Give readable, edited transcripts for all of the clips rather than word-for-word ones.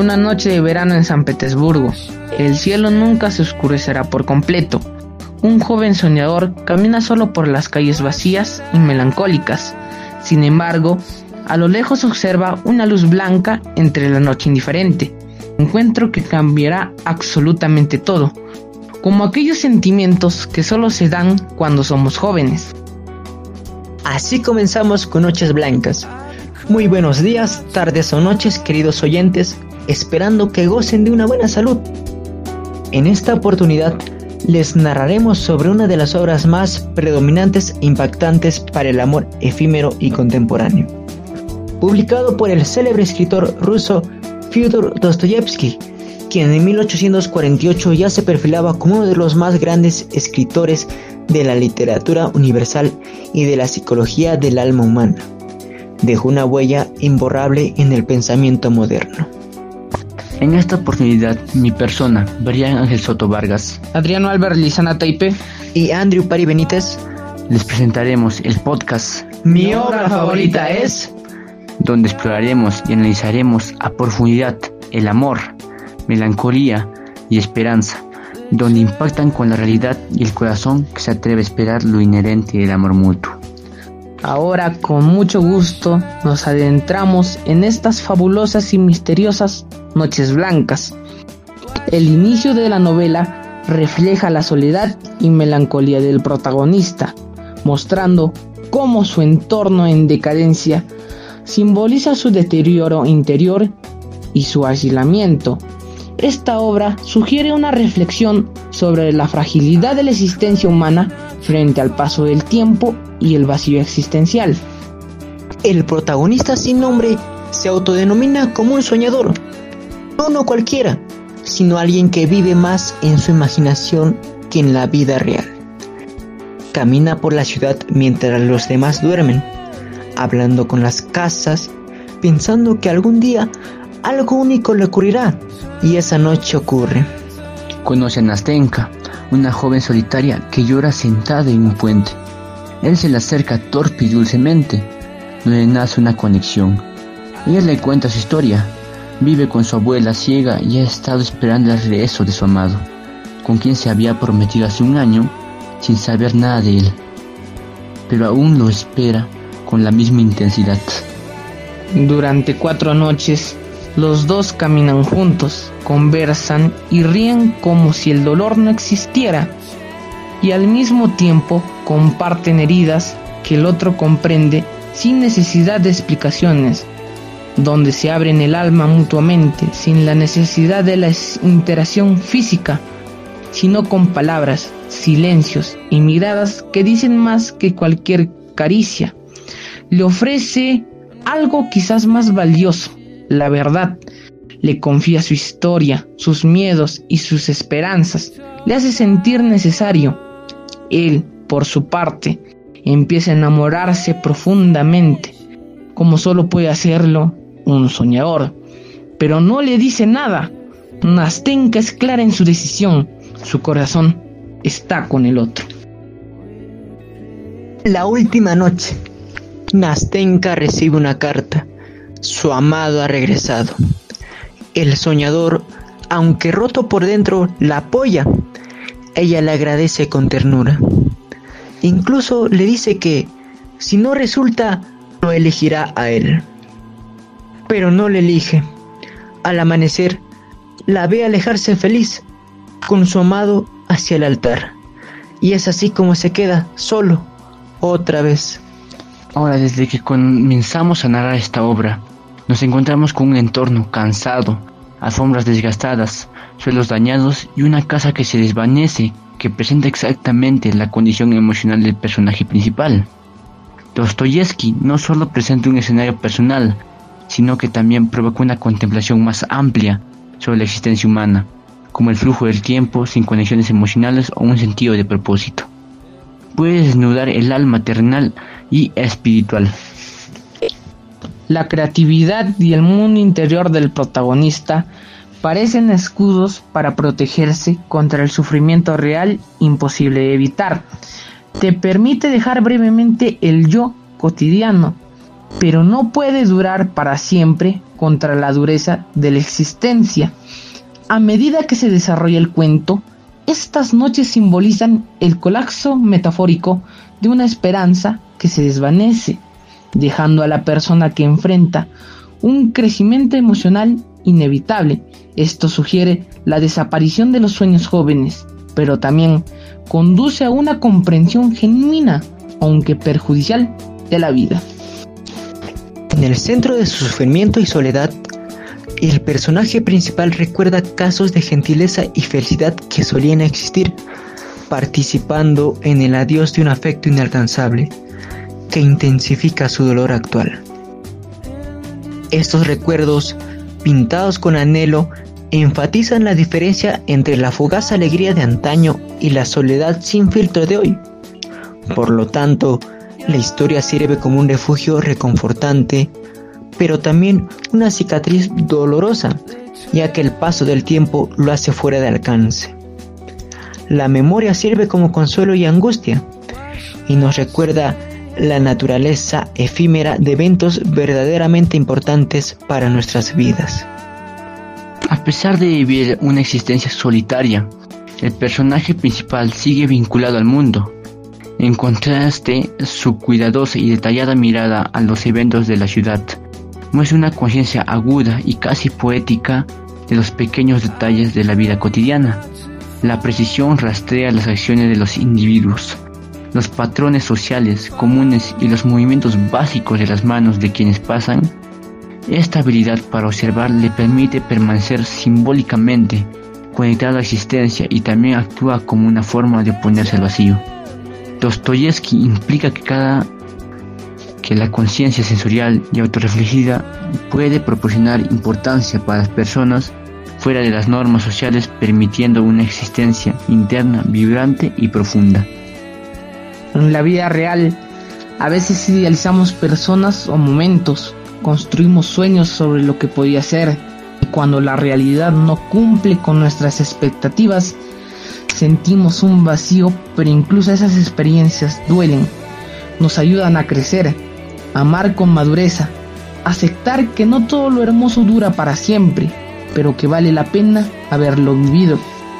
Una noche de verano en San Petersburgo. El cielo nunca se oscurecerá por completo. Un joven soñador camina solo por las calles vacías y melancólicas. Sin embargo, a lo lejos observa una luz blanca entre la noche indiferente. Encuentro que cambiará absolutamente todo, como aquellos sentimientos que solo se dan cuando somos jóvenes. Así comenzamos con Noches Blancas. Muy buenos días, tardes o noches, queridos oyentes, esperando que gocen de una buena salud. En esta oportunidad les narraremos sobre una de las obras más predominantes e impactantes para el amor efímero y contemporáneo. Publicado por el célebre escritor ruso Fyodor Dostoyevsky, quien en 1848 ya se perfilaba como uno de los más grandes escritores de la literatura universal y de la psicología del alma humana. Dejó una huella imborrable en el pensamiento moderno. En esta oportunidad, mi persona, Brian Ángel Soto Vargas, Adriano Álvarez Lizana Taipe y Andrew Pari Benítez les presentaremos el podcast Mi obra favorita es, donde exploraremos y analizaremos a profundidad el amor, melancolía y esperanza, donde impactan con la realidad y el corazón que se atreve a esperar lo inherente del amor mutuo. Ahora, con mucho gusto, nos adentramos en estas fabulosas y misteriosas Noches Blancas. El inicio de la novela refleja la soledad y melancolía del protagonista, mostrando cómo su entorno en decadencia simboliza su deterioro interior y su aislamiento. Esta obra sugiere una reflexión sobre la fragilidad de la existencia humana frente al paso del tiempo y el vacío existencial. El protagonista sin nombre se autodenomina como un soñador, no uno cualquiera, sino alguien que vive más en su imaginación que en la vida real. Camina por la ciudad mientras los demás duermen, hablando con las casas, pensando que algún día algo único le ocurrirá, y esa noche ocurre. Conoce a Nastenka, una joven solitaria que llora sentada en un puente. Él se le acerca torpe y dulcemente, donde nace una conexión. Ella le cuenta su historia. Vive con su abuela ciega y ha estado esperando el regreso de su amado, con quien se había prometido hace un año, sin saber nada de él. Pero aún lo espera con la misma intensidad. Durante 4 noches, los dos caminan juntos, conversan y ríen como si el dolor no existiera, y al mismo tiempo comparten heridas que el otro comprende sin necesidad de explicaciones, donde se abren el alma mutuamente sin la necesidad de la interacción física, sino con palabras, silencios y miradas que dicen más que cualquier caricia. Le ofrece algo quizás más valioso, la verdad. Le confía su historia, sus miedos y sus esperanzas. Le hace sentir necesario. Él, por su parte, empieza a enamorarse profundamente, como solo puede hacerlo un soñador. Pero no le dice nada. Nastenka es clara en su decisión. Su corazón está con el otro. La última noche, Nastenka recibe una carta. Su amado ha regresado. El soñador, aunque roto por dentro, la apoya. Ella le agradece con ternura. Incluso le dice que, si no resulta, lo elegirá a él. Pero no le elige. Al amanecer, la ve alejarse feliz, con su amado hacia el altar. Y es así como se queda solo, otra vez. Ahora, desde que comenzamos a narrar esta obra, nos encontramos con un entorno cansado, alfombras desgastadas, suelos dañados y una casa que se desvanece, que presenta exactamente la condición emocional del personaje principal. Dostoyevsky no solo presenta un escenario personal, sino que también provoca una contemplación más amplia sobre la existencia humana, como el flujo del tiempo sin conexiones emocionales o un sentido de propósito. Puede desnudar el alma terrenal y espiritual. La creatividad y el mundo interior del protagonista parecen escudos para protegerse contra el sufrimiento real imposible de evitar. Te permite dejar brevemente el yo cotidiano pero no puede durar para siempre contra la dureza de la existencia. A medida que se desarrolla el cuento, estas noches simbolizan el colapso metafórico de una esperanza que se desvanece, dejando a la persona que enfrenta un crecimiento emocional inevitable. Esto sugiere la desaparición de los sueños jóvenes, pero también conduce a una comprensión genuina, aunque perjudicial, de la vida. En el centro de su sufrimiento y soledad, el personaje principal recuerda casos de gentileza y felicidad que solían existir, participando en el adiós de un afecto inalcanzable que intensifica su dolor actual. Estos recuerdos, pintados con anhelo, enfatizan la diferencia entre la fugaz alegría de antaño y la soledad sin filtro de hoy. Por lo tanto, la historia sirve como un refugio reconfortante, pero también una cicatriz dolorosa, ya que el paso del tiempo lo hace fuera de alcance. La memoria sirve como consuelo y angustia, y nos recuerda la naturaleza efímera de eventos verdaderamente importantes para nuestras vidas. A pesar de vivir una existencia solitaria, el personaje principal sigue vinculado al mundo. En contraste, su cuidadosa y detallada mirada a los eventos de la ciudad muestra una conciencia aguda y casi poética de los pequeños detalles de la vida cotidiana. La precisión rastrea las acciones de los individuos, los patrones sociales comunes y los movimientos básicos de las manos de quienes pasan. Esta habilidad para observar le permite permanecer simbólicamente conectado a la existencia y también actúa como una forma de oponerse al vacío. Dostoyevsky implica que la conciencia sensorial y autorreflexionada puede proporcionar importancia para las personas fuera de las normas sociales, permitiendo una existencia interna vibrante y profunda. En la vida real, a veces idealizamos personas o momentos, construimos sueños sobre lo que podía ser, y cuando la realidad no cumple con nuestras expectativas, sentimos un vacío, pero incluso esas experiencias duelen, nos ayudan a crecer, a amar con madurez, aceptar que no todo lo hermoso dura para siempre, pero que vale la pena haberlo vivido.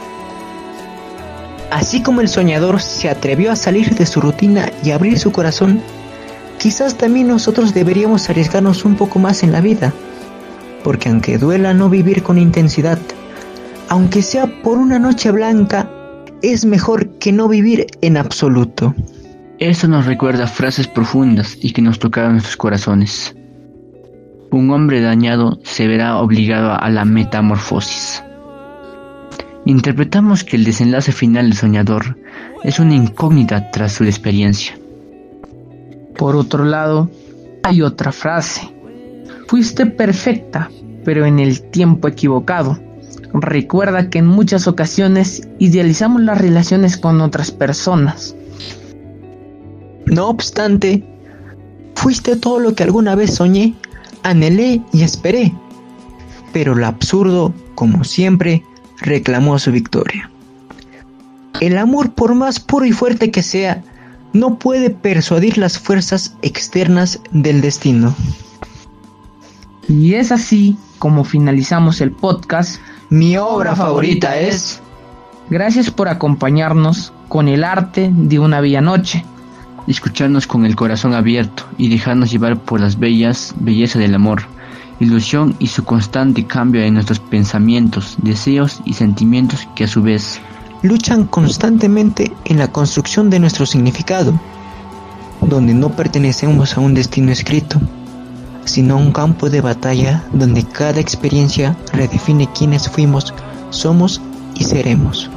Así como el soñador se atrevió a salir de su rutina y abrir su corazón, quizás también nosotros deberíamos arriesgarnos un poco más en la vida, porque aunque duela no vivir con intensidad, aunque sea por una noche blanca, es mejor que no vivir en absoluto. Esto nos recuerda frases profundas y que nos tocaron nuestros corazones. Un hombre dañado se verá obligado a la metamorfosis. Interpretamos que el desenlace final del soñador es una incógnita tras su experiencia. Por otro lado, hay otra frase. Fuiste perfecta, pero en el tiempo equivocado. Recuerda que en muchas ocasiones idealizamos las relaciones con otras personas. No obstante, fuiste todo lo que alguna vez soñé, anhelé y esperé. Pero lo absurdo, como siempre, reclamó su victoria. El amor, por más puro y fuerte que sea, no puede persuadir las fuerzas externas del destino. Y es así como finalizamos el podcast. Mi obra favorita es... Gracias por acompañarnos con el arte de una bella noche. Escucharnos con el corazón abierto y dejarnos llevar por las bellezas del amor, ilusión y su constante cambio en nuestros pensamientos, deseos y sentimientos que a su vez luchan constantemente en la construcción de nuestro significado, donde no pertenecemos a un destino escrito, sino a un campo de batalla donde cada experiencia redefine quiénes fuimos, somos y seremos.